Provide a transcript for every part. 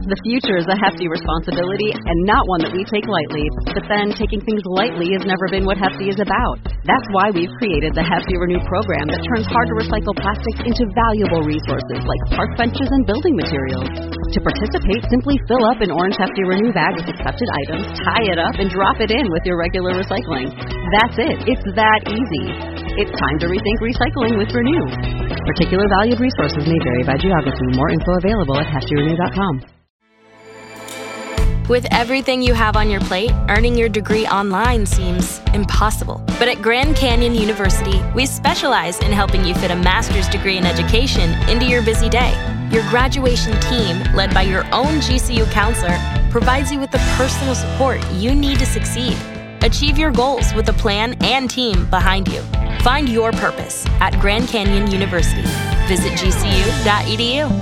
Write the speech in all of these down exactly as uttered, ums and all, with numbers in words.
The future is a hefty responsibility and not one that we take lightly. But then, taking things lightly has never been what Hefty is about. That's why we've created the Hefty Renew program that turns hard-to-recycle plastics into valuable resources like park benches and building materials. To participate, simply fill up an orange Hefty Renew bag with accepted items, tie it up, and drop it in with your regular recycling. That's it. It's that easy. It's time to rethink recycling with Renew. Particular valued resources may vary by geography. More info available at hefty renew dot com. With everything you have on your plate, earning your degree online seems impossible. But at Grand Canyon University, we specialize in helping you fit a master's degree in education into your busy day. Your graduation team, led by your own G C U counselor, provides you with the personal support you need to succeed. Achieve your goals with a plan and team behind you. Find your purpose at Grand Canyon University. Visit g c u dot e d u.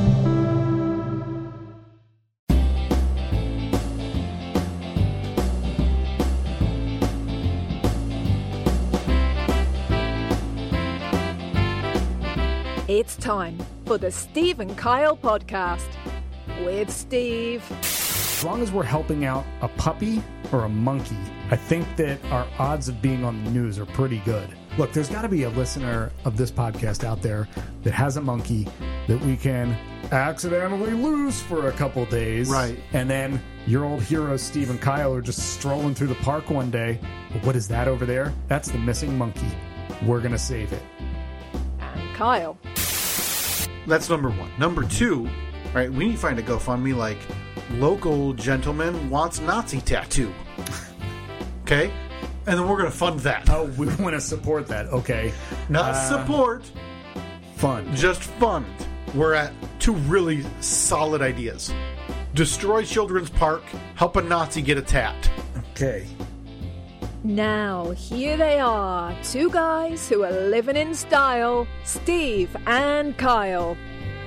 It's time for the Steve and Kyle podcast with Steve. As long as we're helping out a puppy or a monkey, I think that our odds of being on the news are pretty good. Look, there's got to be a listener of this podcast out there that has a monkey that we can accidentally lose for a couple days. Right. And then your old heroes, Steve and Kyle, are just strolling through the park one day. What is that over there? That's the missing monkey. We're going to save it. And Kyle. That's number one. Number two, right, we need to find a GoFundMe like local gentleman wants Nazi tattoo. Okay? And then we're going to fund that. Oh, we want to support that. Okay. Not uh, support. Fund. Just fund. We're at two really solid ideas. Destroy Children's Park. Help a Nazi get a tat. Okay. Now, here they are, two guys who are living in style, Steve and Kyle.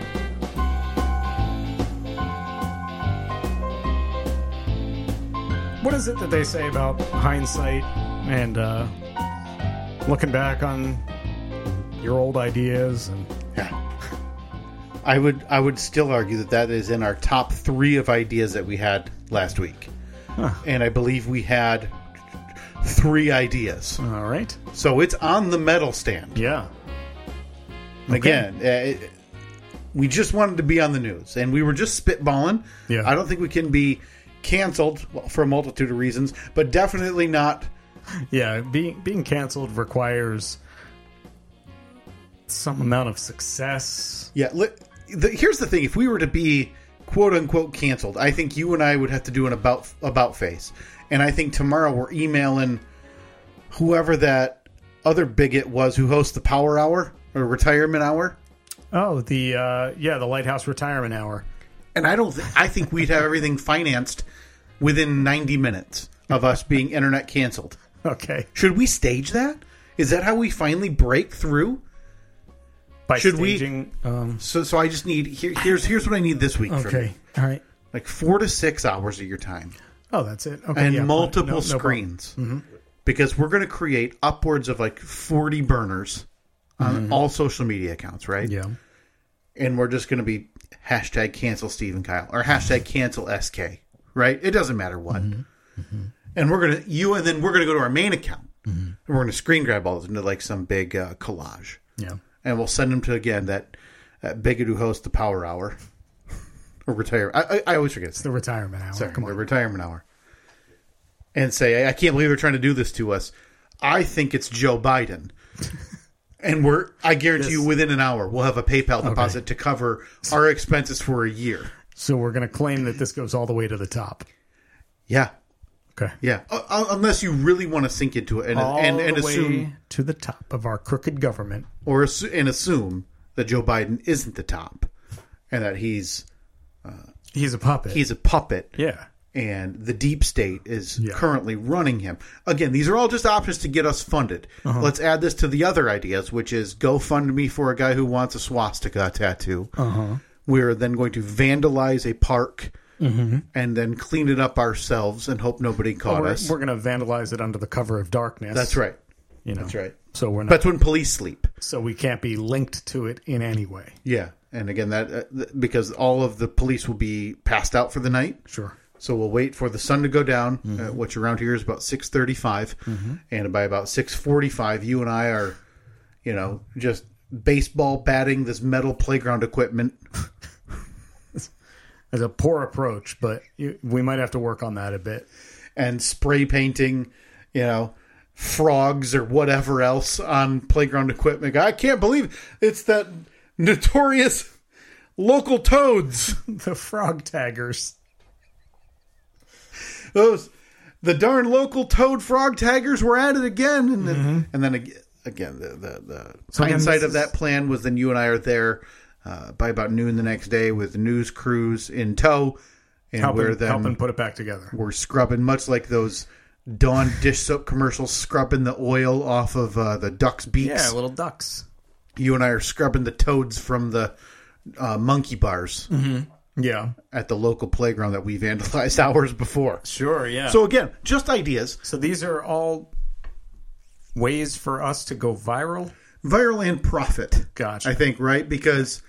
What is it that they say about hindsight and uh, looking back on your old ideas? And yeah, I would I would still argue that that is in our top three of ideas that we had last week, huh. And I believe we had three ideas. All right, so it's on the medal stand. Yeah. Okay. Again, uh, it, we just wanted to be on the news, and we were just spitballing. Yeah, I don't think we can be canceled for a multitude of reasons, but definitely not. Yeah, being being canceled requires some amount of success. Yeah, li- the, here's the thing: if we were to be quote unquote canceled, I think you and I would have to do an about about face, and I think tomorrow we're emailing whoever that other bigot was who hosts the Power Hour or Retirement Hour. Oh, the uh, yeah, the Lighthouse Retirement Hour. And I don't. Th- I think we'd have everything financed within ninety minutes of us being internet canceled. Okay. Should we stage that? Is that how we finally break through? By Should staging, we? Um, so, so I just need. Here, here's here's what I need this week. Okay. From you. All right. Like four to six hours of your time. Oh, that's it. Okay. And yeah, multiple no, no screens, mm-hmm. because we're going to create upwards of like forty burners on mm-hmm. all social media accounts, right? Yeah. And we're just going to be hashtag cancel Steve and Kyle or hashtag cancel S K, right? It doesn't matter what. Mm-hmm. Mm-hmm. And we're going to, you and then we're going to go to our main account mm-hmm. and we're going to screen grab all this into like some big uh, collage. Yeah. And we'll send them to, again, that, that bigot who hosts the Power Hour or retire. I, I, I always forget. It's the Retirement Hour. Sorry, Come on. The Retirement Hour. And say, I can't believe they're trying to do this to us. I think it's Joe Biden. And we're, I guarantee yes. you, within an hour, we'll have a PayPal deposit okay. to cover our expenses for a year. So we're going to claim that this goes all the way to the top. Yeah. Okay. Yeah. Uh, unless you really want to sink into it and all and, and the assume way to the top of our crooked government, or assu- and assume that Joe Biden isn't the top, and that he's uh, he's a puppet. He's a puppet. Yeah. And the deep state is yeah. currently running him. Again, these are all just options to get us funded. Uh-huh. Let's add this to the other ideas, which is GoFundMe for a guy who wants a swastika tattoo. Uh-huh. We're then going to vandalize a park mm-hmm. and then clean it up ourselves and hope nobody caught well, we're, us. We're going to vandalize it under the cover of darkness. That's right. You know, That's right. So we're not. That's when police sleep. So we can't be linked to it in any way. Yeah. and again, that uh, th- because all of the police will be passed out for the night. Sure. So we'll wait for the sun to go down, mm-hmm. uh, which around here is about six thirty-five. Mm-hmm. And by about six forty-five, you and I are, you know, just baseball batting this metal playground equipment. It's a poor approach, but you, we might have to work on that a bit. And spray painting, you know, frogs or whatever else on playground equipment. I can't believe it's that notorious local toads. The frog taggers. Those, the darn local toad frog taggers were at it again. And then, mm-hmm. and then again, the, the, the so hindsight of is... that plan was then you and I are there uh, by about noon the next day with the news crews in tow. And helping, we're then, helping put it back together. We're scrubbing, much like those Dawn dish soap commercials, scrubbing the oil off of uh, the ducks' beaks. Yeah, little ducks. You and I are scrubbing the toads from the uh, monkey bars. Mm-hmm. Yeah. At the local playground that we vandalized hours before. Sure, yeah. So again, just ideas. So these are all ways for us to go viral? Viral and profit. Gotcha. I think, right? Because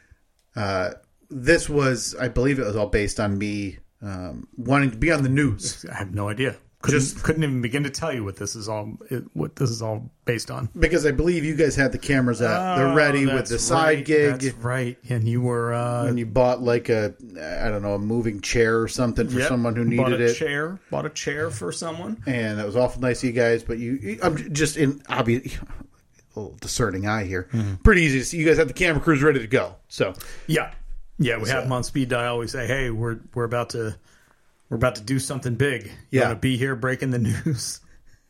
uh, this was, I believe it was all based on me um, wanting to be on the news. I have no idea. Couldn't, Just couldn't even begin to tell you what this is all what this is all based on. Because I believe you guys had the cameras out. They're ready oh, with the right. side gig. That's right. And you were... Uh, and you bought like a, I don't know, a moving chair or something for yep, someone who needed bought a it. Chair, bought a chair for someone. And that was awful nice of you guys. But you, I'm just in, obvious, a little discerning eye here. Mm-hmm. Pretty easy to see. You guys have the camera crews ready to go. So Yeah. Yeah, we so. have them on speed dial. We say, hey, we're we're about to... We're about to do something big. You yeah. want to be here breaking the news.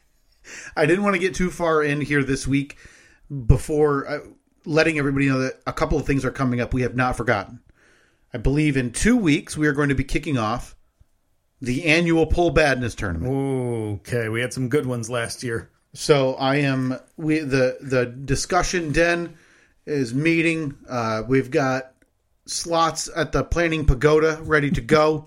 I didn't want to get too far in here this week before uh, letting everybody know that a couple of things are coming up we have not forgotten. I believe in two weeks we are going to be kicking off the annual Pull Badness tournament. Okay, we had some good ones last year. So I am we the the discussion den is meeting. Uh, we've got slots at the Planning Pagoda ready to go.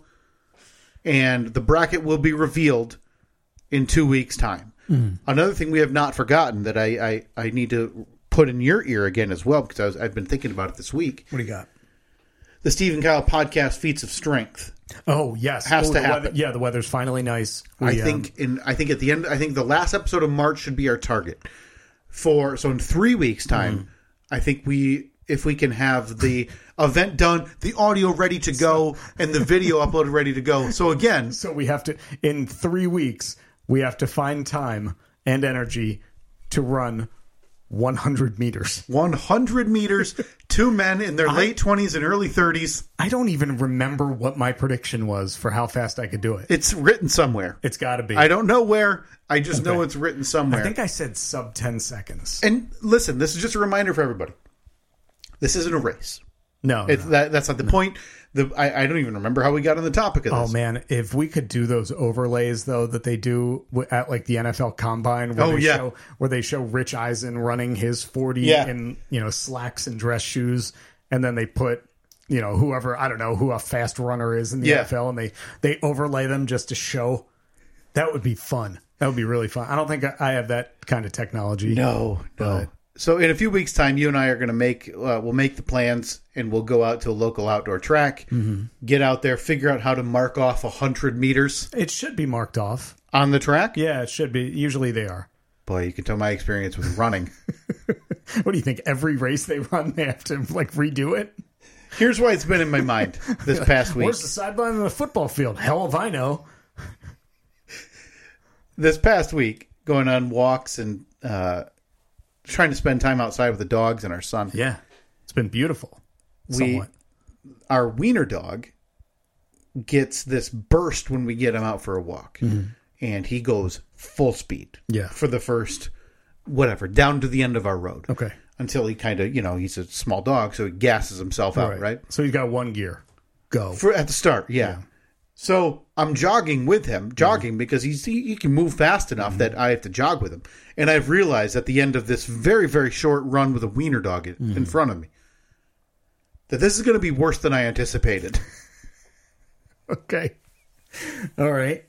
And the bracket will be revealed in two weeks' time. Mm. Another thing we have not forgotten that I, I, I need to put in your ear again as well, because I was, I've been thinking about it this week. What do you got? The Stephen Kyle podcast, Feats of Strength. Oh, yes. Has oh, to the happen. Weather, yeah, the weather's finally nice. We, I think um, in I think at the end, I think the last episode of March should be our target. For So in three weeks' time, mm. I think we... If we can have the event done, the audio ready to go, and the video uploaded ready to go. So again... So we have to, in three weeks, we have to find time and energy to run one hundred meters. one hundred meters, two men in their I, late twenties and early thirties. I don't even remember what my prediction was for how fast I could do it. It's written somewhere. It's got to be. I don't know where. I just okay. know it's written somewhere. I think I said sub ten seconds. And listen, this is just a reminder for everybody. This isn't a race. No, it's, no. That, that's not the no. point. The I, I don't even remember how we got on the topic of this. Oh, man. If we could do those overlays, though, that they do at like the N F L Combine where, oh, they, yeah. show, where they show Rich Eisen running his forty yeah. in you know slacks and dress shoes, and then they put you know whoever, I don't know, who a fast runner is in the yeah. N F L, and they, they overlay them just to show. That would be fun. That would be really fun. I don't think I have that kind of technology. No, no. But, So in a few weeks' time, you and I are going to make uh, we'll make the plans, and we'll go out to a local outdoor track, mm-hmm. get out there, figure out how to mark off a hundred meters. It should be marked off on the track. Yeah, it should be. Usually they are. Boy, you can tell my experience with running. What do you think? Every race they run, they have to like redo it. Here's why it's been in my mind this past week. Where's the sideline of the football field? Hell if I know. This past week, going on walks and. Uh, Trying to spend time outside with the dogs and our son. Yeah, it's been beautiful. We, somewhat. Our wiener dog gets this burst when we get him out for a walk, mm-hmm. and he goes full speed. Yeah, for the first whatever down to the end of our road. Okay, until he kind of you know he's a small dog, so he gasses himself out. Right. right? So he's got one gear. Go for at the start. Yeah. yeah. So I'm jogging with him, jogging mm-hmm. because he's he, he can move fast enough mm-hmm. that I have to jog with him. And I've realized at the end of this very, very short run with a wiener dog in, mm-hmm. in front of me that this is going to be worse than I anticipated. Okay. All right.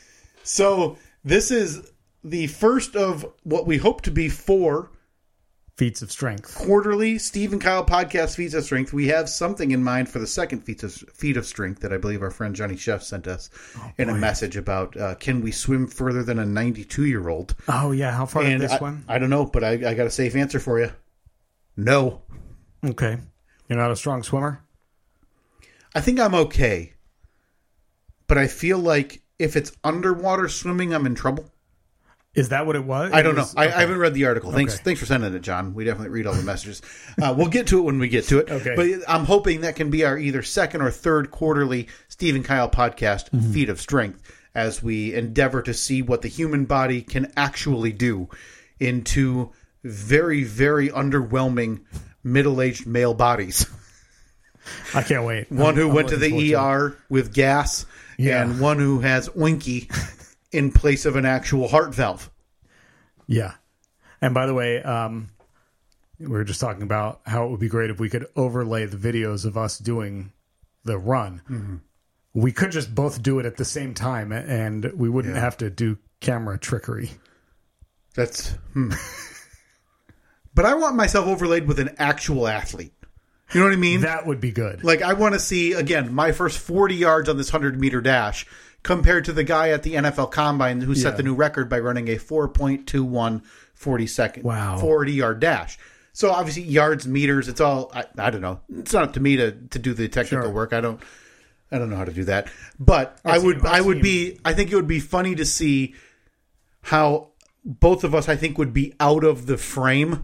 So this is the first of what we hope to be four feats of strength. Quarterly Steve and Kyle podcast feats of strength. We have something in mind for the second feat of, feat of strength that I believe our friend Johnny Chef sent us oh, in a message about uh, can we swim further than a ninety-two-year-old? Oh, yeah. How far and did this I, swim? I don't know, but I, I got a safe answer for you. No. Okay. You're not a strong swimmer? I think I'm okay. But I feel like if it's underwater swimming, I'm in trouble. Is that what it was? I don't it was, know. I, okay. I haven't read the article. Thanks, Okay. thanks for sending it, John. We definitely read all the messages. Uh, we'll get to it when we get to it. Okay. But I'm hoping that can be our either second or third quarterly Steve and Kyle podcast Mm-hmm. feat of strength as we endeavor to see what the human body can actually do in two very, very underwhelming middle-aged male bodies. I can't wait. One I'm- who I'm went to looking the forward E R with gas, Yeah. and one who has oinky in place of an actual heart valve. Yeah. And by the way, um, we were just talking about how it would be great if we could overlay the videos of us doing the run. Mm-hmm. We could just both do it at the same time, and we wouldn't Yeah. have to do camera trickery. That's. Hmm. But I want myself overlaid with an actual athlete. You know what I mean? That would be good. Like, I want to see, again, my first forty yards on this hundred-meter dash compared to the guy at the N F L Combine who set Yeah. the new record by running a four point two one forty-second Wow. forty-yard dash. So, obviously, yards, meters, it's all, I, I don't know. It's not up to me to, to do the technical Sure. work. I don't I don't know how to do that. But I've I seen would him. I've I would seen be, I think it would be funny to see how both of us, I think, would be out of the frame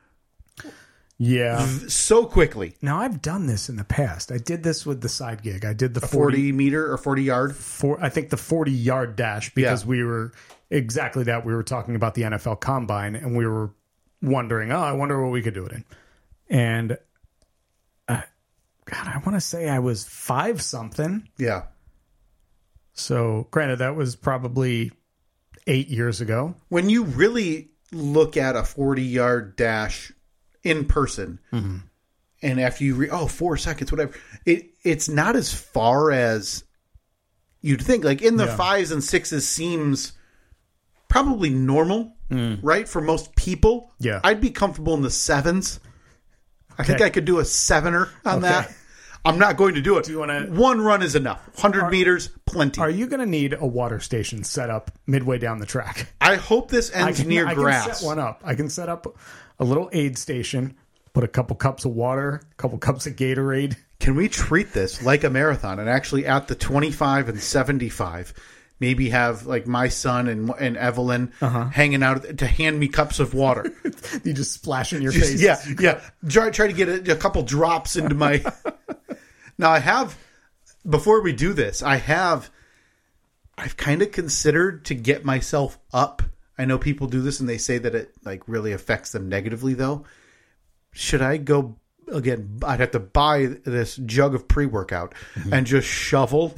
Yeah. so quickly. Now, I've done this in the past. I did this with the side gig. I did the forty forty, meter or forty yard. for, I think the forty-yard dash because Yeah. we were exactly that. We were talking about the N F L Combine, and we were wondering, oh, I wonder what we could do it in. And, uh, God, I want to say I was five something. Yeah. So, granted, that was probably eight years ago. When you really look at a forty yard dash in person, Mm-hmm. and after you re- oh four seconds, whatever, it it's not as far as you'd think. Like in the Yeah. fives and sixes seems probably normal, right, for most people. Mm. Yeah. I'd be comfortable in the sevens. I think Okay. I could do a sevener on Okay. that. I'm not going to do it. Do you wanna- One run is enough. Hundred meters, plenty. Are you going to need a water station set up midway down the track? I hope this I ends can, near I grass. can set one up. I can set up a little aid station, put a couple cups of water, a couple cups of Gatorade. Can we treat this like a marathon and actually at the twenty-five and seventy-five, maybe have like my son and and Evelyn Uh-huh. hanging out to hand me cups of water? You just splash in your Just- face. yeah, yeah. Try, try to get a, a couple drops into my. Now I have, before we do this, I have, I've kind of considered to get myself up. I know people do this and they say that it like really affects them negatively though. Should I go again? I'd have to buy this jug of pre-workout Mm-hmm. and just shovel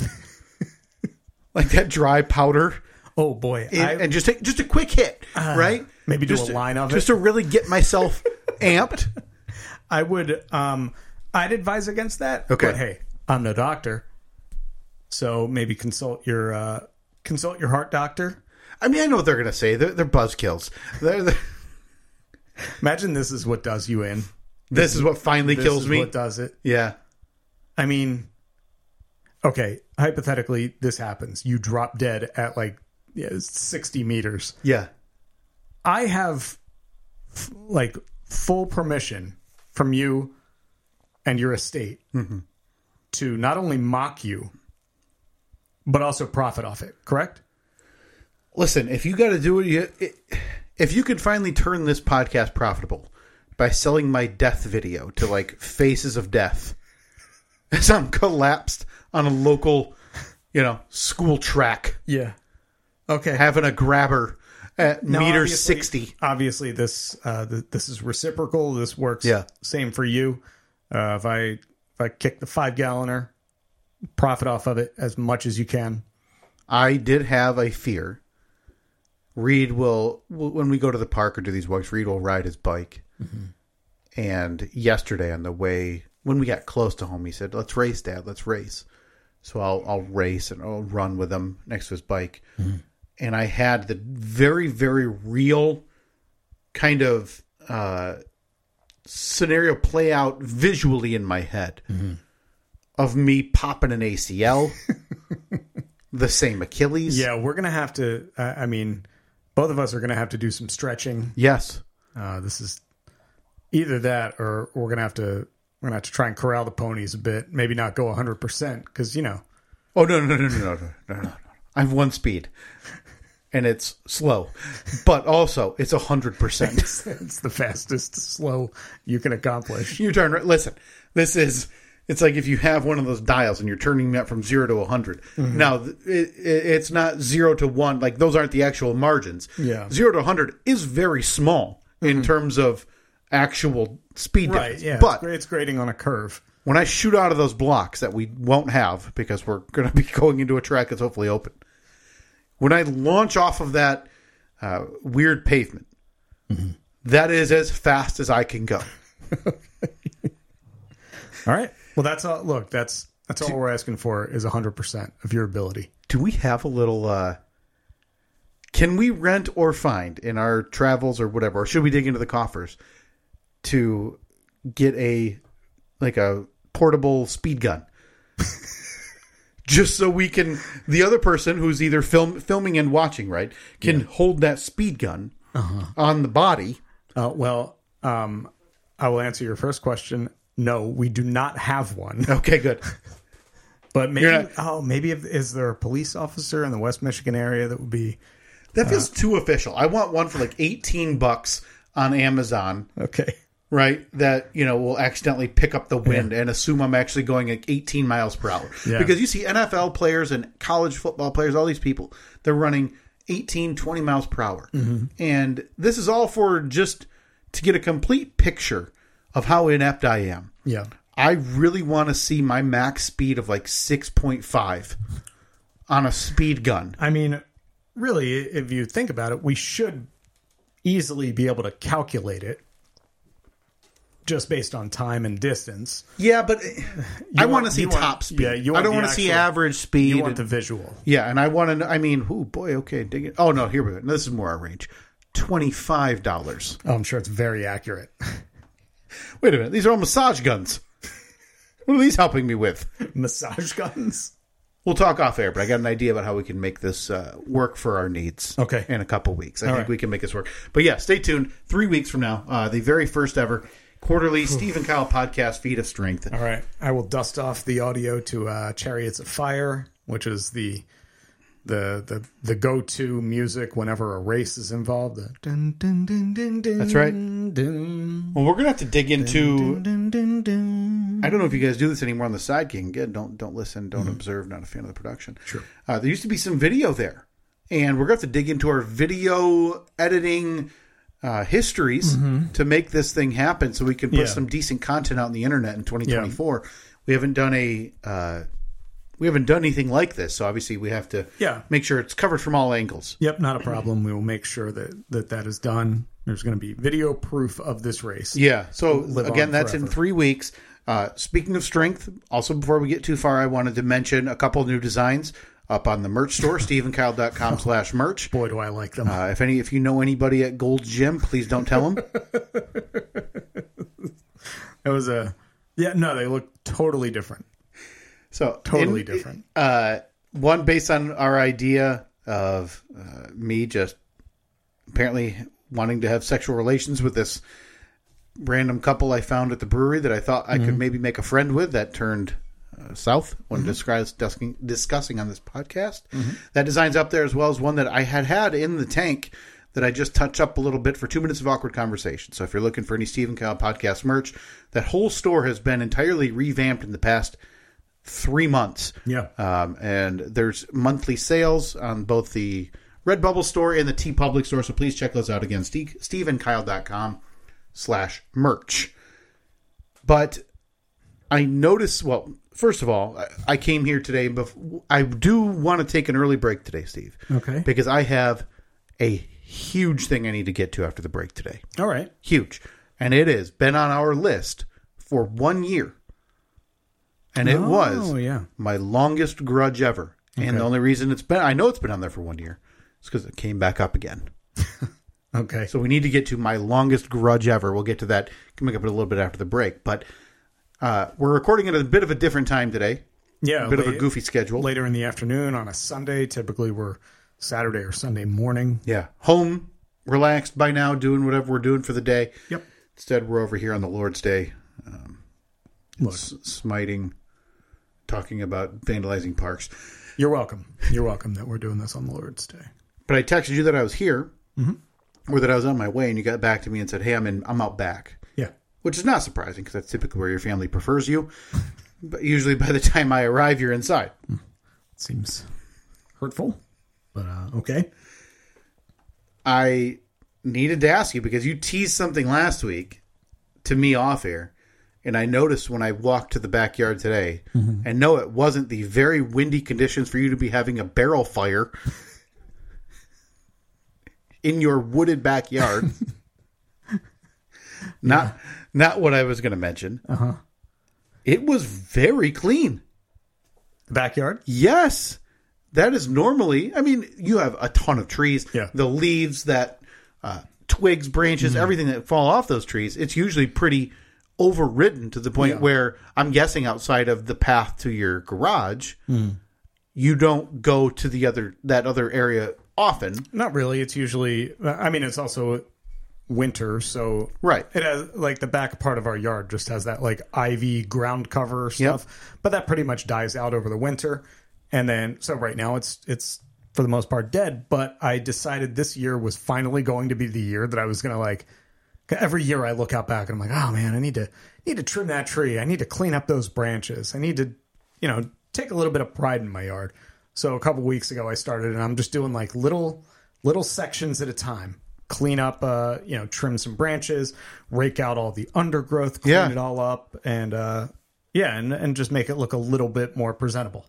like that dry powder Oh boy, in, I, and just take just a quick hit, right? maybe do just a to- line of just it. to really get myself amped. I would. Um, I'd advise against that. Okay. But hey, I'm no doctor, so maybe consult your uh, consult your heart doctor. I mean, I know what they're going to say. They're, they're buzzkills. They're, they're, Imagine this is what does you in. this is what finally This kills is me. what does it. Yeah. I mean, okay, hypothetically, this happens. You drop dead at like yeah, sixty meters. Yeah. I have f- like full permission from you and your estate Mm-hmm. to not only mock you, but also profit off it, correct? Listen, if you got to do it, you, it, if you could finally turn this podcast profitable by selling my death video to like Faces of Death as I'm collapsed on a local, you know, school track, Yeah. Okay. having a grabber at Now, meter obviously- sixty. Obviously, this uh, th- this is reciprocal. This works. Yeah. Same for you. Uh, if I if I kick the five galloner, profit off of it as much as you can. I did have a fear. Reed will, when we go to the park or do these walks, Reed will ride his bike. Mm-hmm. And yesterday on the way, when we got close to home, he said, "Let's race, Dad. Let's race." So I'll I'll race and I'll run with him next to his bike. Mm-hmm. And I had the very, very real kind of uh, scenario play out visually in my head mm-hmm. of me popping an A C L, the same Achilles. Yeah, we're going to have to, uh, I mean, both of us are going to have to do some stretching. Yes. Uh, this is either that or we're going to have to, we're going to have to try and corral the ponies a bit. Maybe not go one hundred percent because, you know. Oh, no, no, no, no, no, no, no, no. I have one speed. And it's slow, but also it's a hundred percent. It's the fastest slow you can accomplish. You turn right. Listen, this is. It's like if you have one of those dials and you're turning that from zero to a hundred. Mm-hmm. Now it, it, it's not zero to one. Like those aren't the actual margins. Yeah, zero to a hundred is very small mm-hmm. in terms of actual speed. Right. Difference. Yeah. But it's, it's grading on a curve. When I shoot out of those blocks that we won't have because we're going to be going into a track that's hopefully open. When I launch off of that uh, weird pavement, mm-hmm. that is as fast as I can go. All right. Well, that's all. Look, that's that's all do, we're asking for is one hundred percent of your ability. Do we have a little... Uh, can we rent or find in our travels or whatever, or should we dig into the coffers to get a like a portable speed gun? Just so we can, the other person who's either film, filming and watching, right, can yeah. hold that speed gun uh-huh. on the body. Uh, well, um, I will answer your first question. No, we do not have one. Okay, good. But maybe, not, oh, maybe if, is there a police officer in the West Michigan area that would be... That feels uh, too official. I want one for like eighteen bucks on Amazon. Okay. Right, that, you know, will accidentally pick up the wind yeah. and assume I'm actually going at eighteen miles per hour. Yeah. Because you see N F L players and college football players, all these people, they're running eighteen, twenty miles per hour. Mm-hmm. And this is all for just to get a complete picture of how inept I am. Yeah. I really want to see my max speed of like six point five on a speed gun. I mean, really, if you think about it, we should easily be able to calculate it. Just based on time and distance. Yeah, but I want to see top want, speed. Yeah, you I don't want to actual, see average speed. You want the visual. Yeah, and I want to, I mean, oh boy, okay, dig it. Oh no, here we go. This is more our range. twenty-five dollars. Oh, I'm sure it's very accurate. Wait a minute. These are all massage guns. What are these helping me with? Massage guns? We'll talk off air, but I got an idea about how we can make this uh, work for our needs. Okay. In a couple weeks. I all think right. we can make this work. But yeah, stay tuned. Three weeks from now, uh, the very first ever quarterly Steve and Kyle podcast, Feet of Strength. All right. I will dust off the audio to uh, Chariots of Fire, which is the the the, the go-to music whenever a race is involved. The dun, dun, dun, dun, dun, That's right. Dun, well, we're going to have to dig into... dun, dun, dun, dun. I don't know if you guys do this anymore on the side gig. Again, don't, don't listen, don't mm-hmm. observe, not a fan of the production. Sure. Uh, there used to be some video there. And we're going to have to dig into our video editing... Uh, histories mm-hmm. to make this thing happen so we can put yeah. some decent content out on the internet in twenty twenty-four. Yeah. We haven't done a uh, we haven't done anything like this, so obviously we have to yeah. make sure it's covered from all angles. Yep, not a problem. We will make sure that that, that is done. There's going to be video proof of this race. Yeah, so again, that's forever. in three weeks. Uh, speaking of strength, also before we get too far, I wanted to mention a couple new designs up on the merch store, steve and kyle dot com slash merch. Boy, do I like them. Uh, if any, if you know anybody at Gold's Gym, please don't tell them. It was a, yeah, no, they look totally different. So Totally in, different. Uh, one based on our idea of uh, me just apparently wanting to have sexual relations with this random couple I found at the brewery that I thought I mm-hmm. could maybe make a friend with that turned... Uh, south when mm-hmm. discussing, discussing on this podcast. Mm-hmm. That design's up there as well as one that I had had in the tank that I just touched up a little bit for two minutes of awkward conversation. So if you're looking for any Steve and Kyle podcast merch, that whole store has been entirely revamped in the past three months. Yeah. Um, and there's monthly sales on both the Redbubble store and the TeePublic store. So please check those out again. Steve, steve and kyle dot com slash merch. But I noticed, well, first of all, I came here today. Before, I do want to take an early break today, Steve. Okay. Because I have a huge thing I need to get to after the break today. All right. Huge. And it has been on our list for one year. And it oh, was yeah. my longest grudge ever. Okay. And the only reason it's been, I know it's been on there for one year, is because it came back up again. Okay. So we need to get to my longest grudge ever. We'll get to that coming up a little bit after the break. But uh, we're recording at a bit of a different time today. Yeah. A bit late, of a goofy schedule. Later in the afternoon on a Sunday. Typically we're Saturday or Sunday morning. Yeah. Home, relaxed by now, doing whatever we're doing for the day. Yep. Instead, we're over here on the Lord's Day, um, Look, s- smiting, talking about vandalizing parks. you're welcome. You're welcome that we're doing this on the Lord's Day. But I texted you that I was here, Mm-hmm. or that I was on my way, and you got back to me and said, hey, I'm in, I'm out back. Yeah. Which is not surprising, because that's typically where your family prefers you. But usually by the time I arrive, you're inside. Seems hurtful, but uh, okay. I needed to ask you, because you teased something last week to me off air, and I noticed when I walked to the backyard today, Mm-hmm. and no, it wasn't the very windy conditions for you to be having a barrel fire in your wooded backyard. Not Yeah. not what I was going to mention. Uh-huh. It was very clean. The backyard? Yes. That is normally, I mean, you have a ton of trees. Yeah. The leaves, that uh, twigs, branches, everything that fall off those trees, it's usually pretty overridden to the point Yeah. where I'm guessing outside of the path to your garage, you don't go to the other that other area often. Not really. It's usually, I mean, it's also winter, so Right. it has like the back part of our yard just has that like ivy ground cover stuff, but that pretty much dies out over the winter. And then, so right now it's, it's for the most part dead, but I decided this year was finally going to be the year that I was going to like, every year I look out back and I'm like, oh man, I need to, need to trim that tree. I need to clean up those branches. I need to, you know, take a little bit of pride in my yard. So a couple weeks ago I started, and I'm just doing like little, little sections at a time. Clean up, uh, you know, trim some branches, rake out all the undergrowth, clean Yeah. it all up, and uh, yeah, and, and just make it look a little bit more presentable.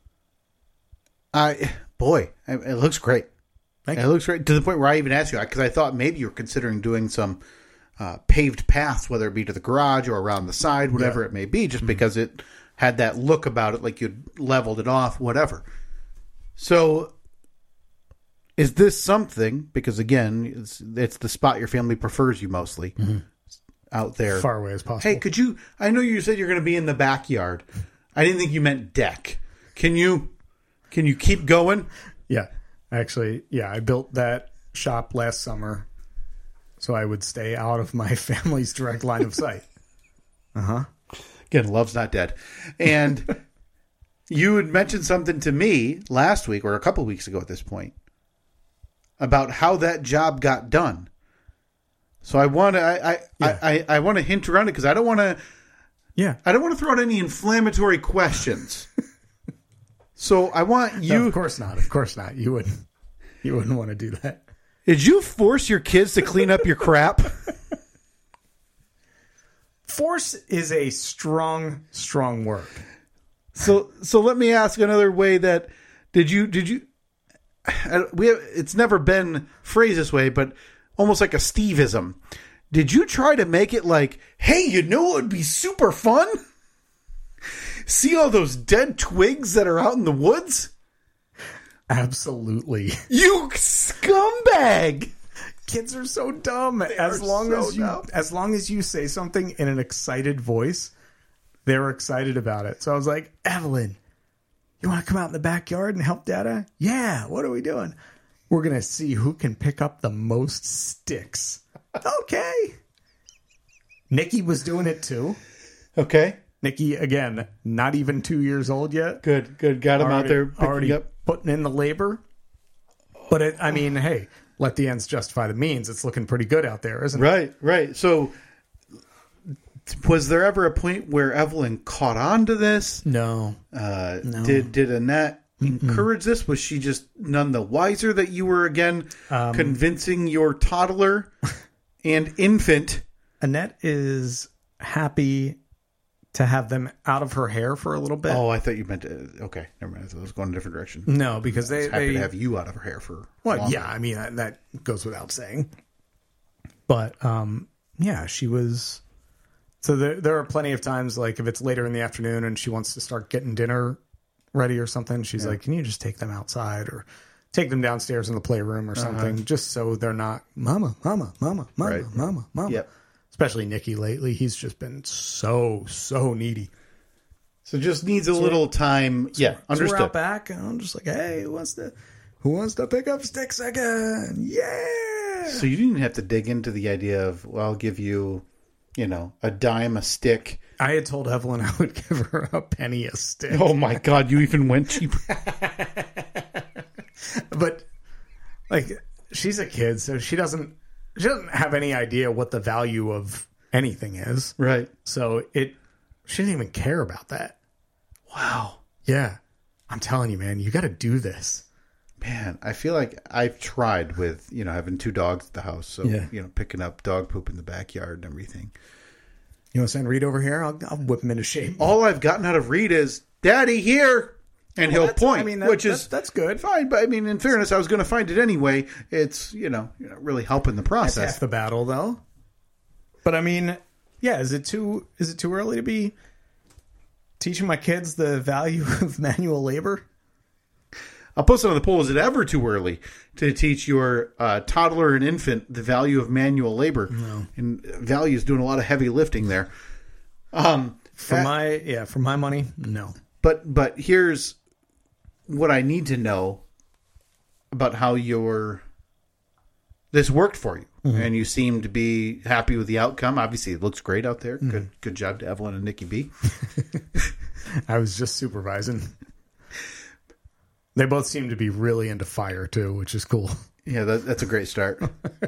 I boy, it it looks great. Thank It you. looks great to the point where I even asked you, because I thought maybe you were considering doing some uh, paved paths, whether it be to the garage or around the side, whatever Yeah. it may be, just because it had that look about it, like you'd leveled it off, whatever. So, is this something? Because again, it's, it's the spot your family prefers you mostly out there. Far away as possible. Hey, could you? I know you said you're going to be in the backyard. I didn't think you meant deck. Can you? Can you keep going? Yeah, actually, yeah, I built that shop last summer so I would stay out of my family's direct line of sight. Uh-huh. Again, love's not dead. And you had mentioned something to me last week or a couple weeks ago at this point about how that job got done. So I want to I I, Yeah. I, I, I want to hint around it, because I don't want to Yeah. I don't want to throw out any inflammatory questions. So I want No, you. of course not. Of course not. You wouldn't. You wouldn't want to do that. Did you force your kids to clean up your crap? Force is a strong, strong word. So so let me ask another way. That did you did you I- we have, it's never been phrased this way, but almost like a Steveism. Did you try to make it like, hey, you know what would be super fun? See all those dead twigs that are out in the woods? Absolutely. You scumbag! Kids are so dumb. As are long so as you dumb. as long as you say something in an excited voice, they're excited about it. So I was like, Evelyn, you want to come out in the backyard and help Dada? Yeah. What are we doing? We're gonna see who can pick up the most sticks. Okay. Nikki was doing it too. Okay, Nikki, again, not even two years old yet. good, good. Got him out Already- there picking already up. putting in the labor. But it, I mean, hey, let the ends justify the means. It's looking pretty good out there, isn't it? Right, right. So, was there ever a point where Evelyn caught on to this? No. Uh, No. Did did Annette encourage this? Was she just none the wiser that you were again Um, convincing your toddler and infant? Annette is happy to have them out of her hair for a little bit. Oh, I thought you meant to, okay. Never mind. I was going a different direction. No, because they, Happy they to have you out of her hair for well, longer. yeah, I mean that, that goes without saying. But um, yeah, she was. So there, there are plenty of times, like if it's later in the afternoon and she wants to start getting dinner ready or something, she's like, "Can you just take them outside or take them downstairs in the playroom or something, uh-huh. just so they're not mama, mama, mama, mama, right. mama, mama. Yep. Especially Nicky lately. He's just been so, so needy. So just needs a so, little time. So, yeah, understood. So we're out back, and I'm just like, hey, who wants to, who wants to pick up sticks again? Yeah. So you didn't have to dig into the idea of, well, I'll give you, you know, a dime a stick. I had told Evelyn I would give her a penny a stick. Oh my God, you even went cheap. But like, she's a kid, so she doesn't she doesn't have any idea what the value of anything is. Right. So it she didn't even care about that. Wow. Yeah. I'm telling you, man, you got to do this. Man, I feel like I've tried with, you know, having two dogs at the house. So, yeah. you know, picking up dog poop in the backyard and everything. You want to send Reed over here? I'll, I'll whip him into shape. All I've gotten out of Reed is, Daddy, here. And well, he'll point, I mean, that, which is that's, that's good. Fine. But I mean, in fairness, I was going to find it anyway. It's, you know, you know really helping the process. That's half the battle, though. But I mean, yeah, is it too is it too early to be teaching my kids the value of manual labor? I'll post it on the poll. Is it ever too early to teach your uh, toddler and infant the value of manual labor? No. And value is doing a lot of heavy lifting there. Um, for that, my yeah, for my money, no. But but here's what I need to know about how your this worked for you, mm-hmm. and you seem to be happy with the outcome. Obviously, it looks great out there. Mm-hmm. Good good job to Evelyn and Nicky B. I was just supervising. They both seem to be really into fire, too, which is cool. Yeah, that, that's a great start.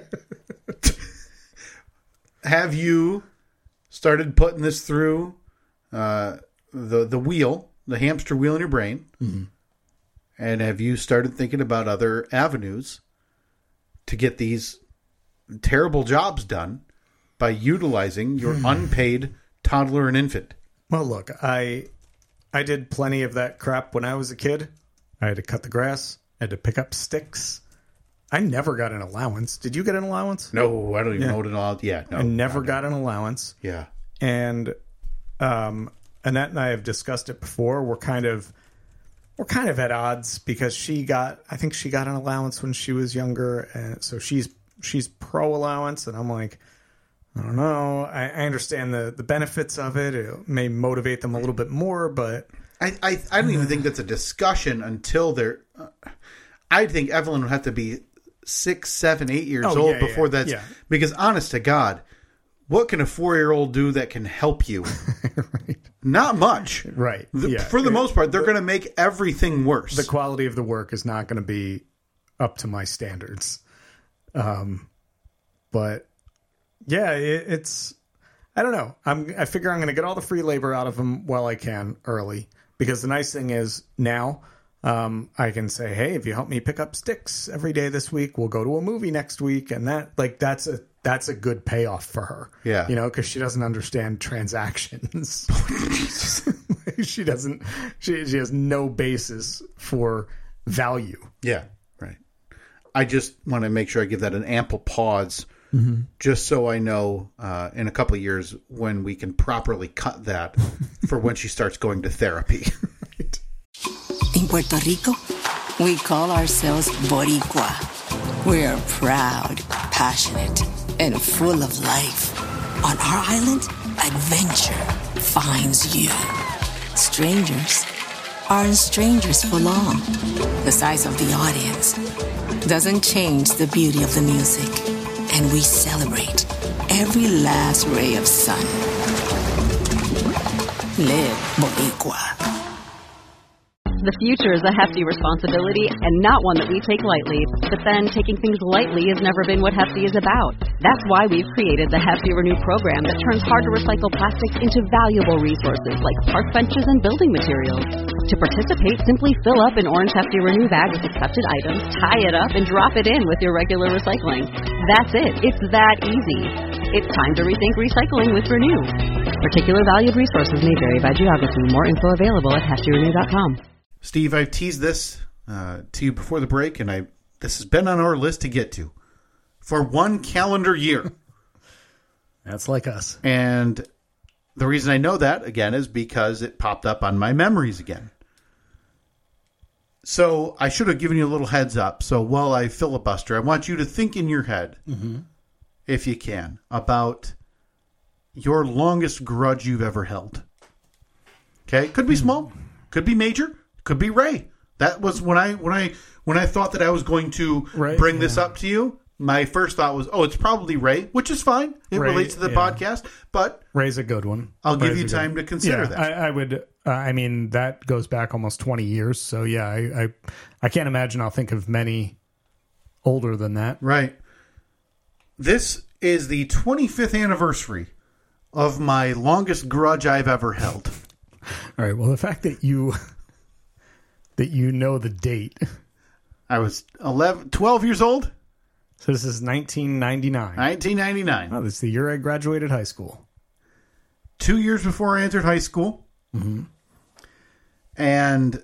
Have you started putting this through uh, the the wheel, the hamster wheel in your brain? Mm-hmm. And have you started thinking about other avenues to get these terrible jobs done by utilizing your unpaid toddler and infant? Well, look, I I did plenty of that crap when I was a kid. I had to cut the grass. I had to pick up sticks. I never got an allowance. Did you get an allowance? No, I don't even yeah. know what an allowance. Yeah, no, I never got an allowance. Yeah, and um, Annette and I have discussed it before. We're kind of we're kind of at odds because she got. I think she got an allowance when she was younger, and so she's she's pro allowance, and I'm like, I don't know. I, I understand the the benefits of it. It may motivate them a little bit more, but. I, I I don't even think that's a discussion until they're. Uh, I think Evelyn would have to be six, seven, eight years oh, old yeah, before yeah, that's yeah. because honest to God, what can a four year old do that can help you? Right. Not much, right? The, yeah. For the most part, they're going to make everything worse. The quality of the work is not going to be up to my standards. Um, but yeah, it, it's I don't know. I'm I figure I'm going to get all the free labor out of them while I can early. Because the nice thing is now um, I can say, hey, if you help me pick up sticks every day this week, we'll go to a movie next week. And that like that's a that's a good payoff for her. Yeah. You know, because she doesn't understand transactions. she doesn't she, she has no basis for value. Yeah. Right. I just want to make sure I give that an ample pause. Mm-hmm. Just so I know uh, in a couple of years when we can properly cut that for when she starts going to therapy. Right. In Puerto Rico, we call ourselves Boricua. We're proud, passionate, and full of life. On our island, adventure finds you. Strangers aren't strangers for long. The size of the audience doesn't change the beauty of the music. And we celebrate every last ray of sun. Live Boricua. The future is a hefty responsibility and not one that we take lightly. But then taking things lightly has never been what Hefty is about. That's why we've created the Hefty Renew program that turns hard-to-recycle plastics into valuable resources like park benches and building materials. To participate, simply fill up an orange Hefty Renew bag with accepted items, tie it up, and drop it in with your regular recycling. That's it. It's that easy. It's time to rethink recycling with Renew. Particular valued resources may vary by geography. More info available at hefty renew dot com. Steve, I've teased this uh, to you before the break, and I this has been on our list to get to for one calendar year. That's like us. And the reason I know that, again, is because it popped up on my memories again. So I should have given you a little heads up. So while I filibuster, I want you to think in your head, mm-hmm. if you can, about your longest grudge you've ever held. Okay, could be small, could be major, could be Ray. That was when I when I when I thought that I was going to Right, bring yeah. this up to you. My first thought was, oh, it's probably Ray, which is fine. It Ray, relates to the yeah. podcast, but Ray's a good one. I'll give Ray's you a time good- to consider yeah, that. I, I would. Uh, I mean, that goes back almost twenty years. So yeah, I, I I can't imagine I'll think of many older than that. Right. This is the twenty-fifth anniversary of my longest grudge I've ever held. All right. Well, the fact that you that you know the date. I was eleven, twelve years old. So this is nineteen ninety-nine. nineteen ninety-nine. Oh, this is the year I graduated high school. Two years before I entered high school. Mm-hmm. And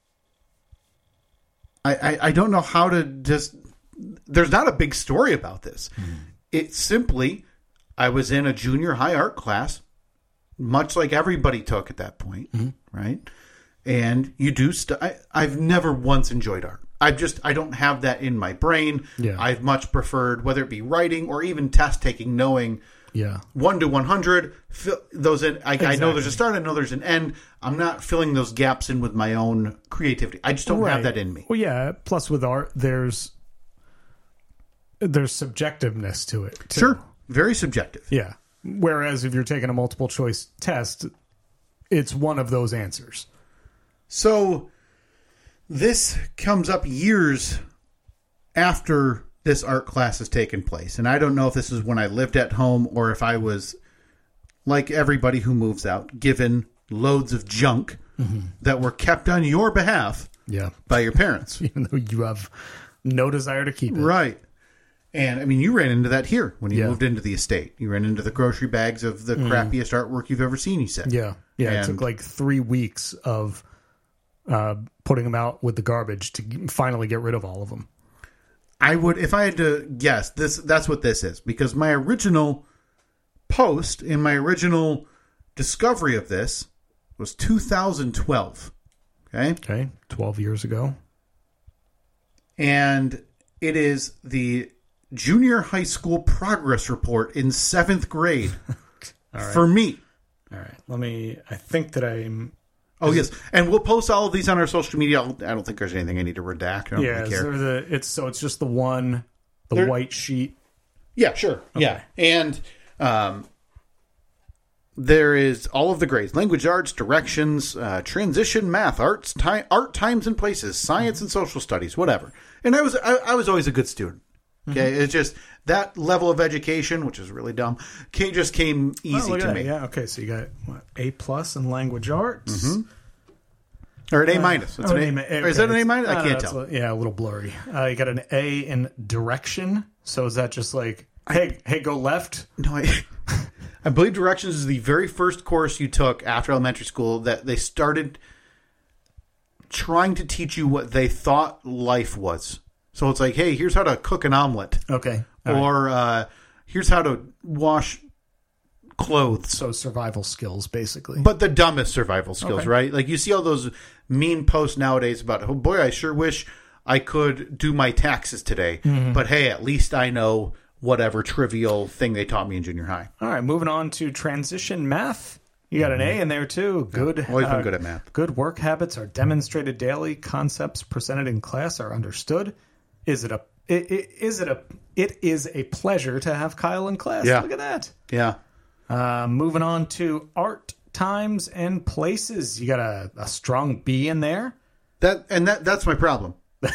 I, I, I don't know how to just... There's not a big story about this. Mm-hmm. It's simply, I was in a junior high art class, much like everybody took at that point, mm-hmm. right? And you do... St- I, I've never once enjoyed art. I just, I don't have that in my brain. Yeah. I've much preferred, whether it be writing or even test taking, knowing... Yeah. one to one hundred, fill those in. I, Exactly. I know there's a start, I know there's an end. I'm not filling those gaps in with my own creativity. I just don't Right. have that in me. Well, yeah. Plus, with art, there's there's subjectiveness to it, too. Sure. Very subjective. Yeah. Whereas if you're taking a multiple choice test, it's one of those answers. So this comes up years after this art class has taken place. And I don't know if this is when I lived at home or if I was, like everybody who moves out, given loads of junk mm-hmm. that were kept on your behalf Yeah. by your parents. Even though you have no desire to keep it. Right. And, I mean, you ran into that here when you Yeah. moved into the estate. You ran into the grocery bags of the mm. crappiest artwork you've ever seen, you said. Yeah. Yeah. And it took like three weeks of uh, putting them out with the garbage to finally get rid of all of them. I would, if I had to guess, this that's what this is. Because my original post in my original discovery of this was two thousand twelve. Okay? Okay. twelve years ago. And it is the junior high school progress report in seventh grade All right. for me. All right. Let me, I think that I'm. Oh, yes. And we'll post all of these on our social media. I'll, I don't think there's anything I need to redact. I don't Yeah. really Is care. there the, it's, so it's just the one, the There- white sheet. Yeah, sure. Yeah. And um, there is all of the grades: language arts, directions, uh, transition, math, arts, ti- art, times and places, science and social studies, whatever. And I was I, I was always a good student. Okay, mm-hmm. It's just that level of education, which is really dumb, came, just came easy oh, to that. me. Yeah. Okay. So you got what, A plus in language arts. Mm-hmm. Or an A minus. It's Oh, an an A, A- or is that an okay. A minus? I don't can't know, tell. it's a- yeah, a little blurry. Uh, you got an A in direction. So is that just like, hey, hey, go left? No, I, I believe directions is the very first course you took after elementary school that they started trying to teach you what they thought life was. So it's like, hey, here's how to cook an omelet. Okay. All Or right. uh, here's how to wash clothes. So survival skills, basically. But the dumbest survival skills, Okay. right? Like you see all those mean posts nowadays about, oh boy, I sure wish I could do my taxes today. Mm-hmm. But hey, at least I know whatever trivial thing they taught me in junior high. All right, moving on to transition math. You got an A in there too. Good. Mm-hmm. Always been uh, good at math. Good work habits are demonstrated daily. Concepts presented in class are understood. Is it a? It, it, is it a? It is a pleasure to have Kyle in class. Yeah. Look at that. Yeah. Uh, moving on to art, times, and places. You got a, a strong B in there. That and that that's my problem.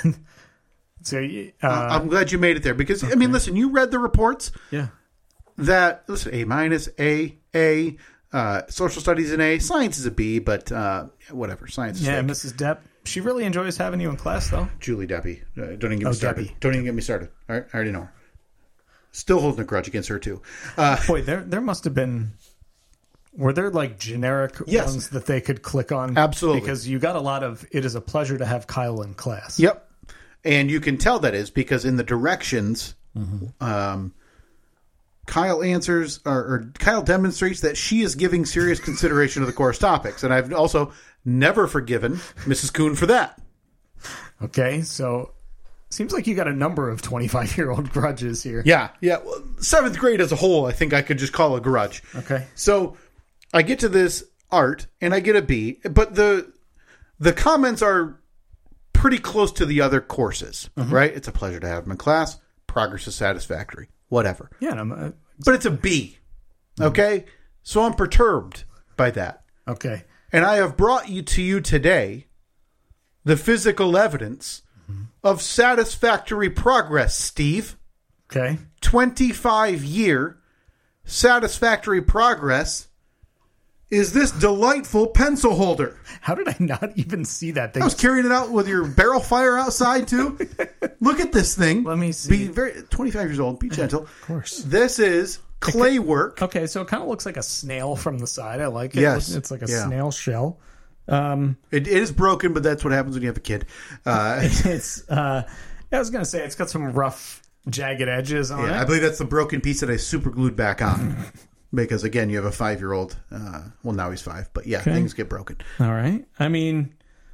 So, uh, I'm glad you made it there because I mean, listen, you read the reports yeah. that listen, A minus, A, A, uh, social studies an A, science is a B, but uh, whatever, science is Yeah, fake. Missus Depp. She really enjoys having you in class, though. Julie Debbie. Uh, don't even get Oh, me started. Debbie. Don't even get me started. All right, I already know her. Still holding a grudge against her too. Uh, Boy, there there must have been. Were there like generic Yes. ones that they could click on? Absolutely. Because you got a lot of. It is a pleasure to have Kyle in class. Yep. And you can tell that is because in the directions, um, Kyle answers or, or Kyle demonstrates that she is giving serious consideration to the course topics. And I've also never forgiven Missus Kuhn for that. Okay, so seems like you got a number of twenty-five-year-old grudges here. Yeah, yeah. Well, seventh grade as a whole, I think I could just call a grudge. Okay. So I get to this art, and I get a B, but the the comments are pretty close to the other courses, mm-hmm. right? It's a pleasure to have them in class. Progress is satisfactory. Whatever. Yeah, and I'm, uh, but it's a B. Okay? Mm-hmm. So I'm perturbed by that. Okay. And I have brought you to you today the physical evidence mm-hmm. of satisfactory progress, Steve. Okay. twenty-five year satisfactory progress is this delightful pencil holder. How did I not even see that thing? I was carrying it out with your barrel fire outside, too. Look at this thing. Let me see. Be very twenty-five years old. Be gentle. Of course. This is clay work. Okay, so it kind of looks like a snail from the side. I like it. Yes. It's like a yeah. snail shell. Um, it, it is broken, but that's what happens when you have a kid. Uh, it's. Uh, I was going to say, it's got some rough, jagged edges on yeah, it. I believe that's the broken piece that I super glued back on. Because, again, you have a five-year-old. Uh, well, now he's five. But, yeah, okay. Things get broken. All right. I mean,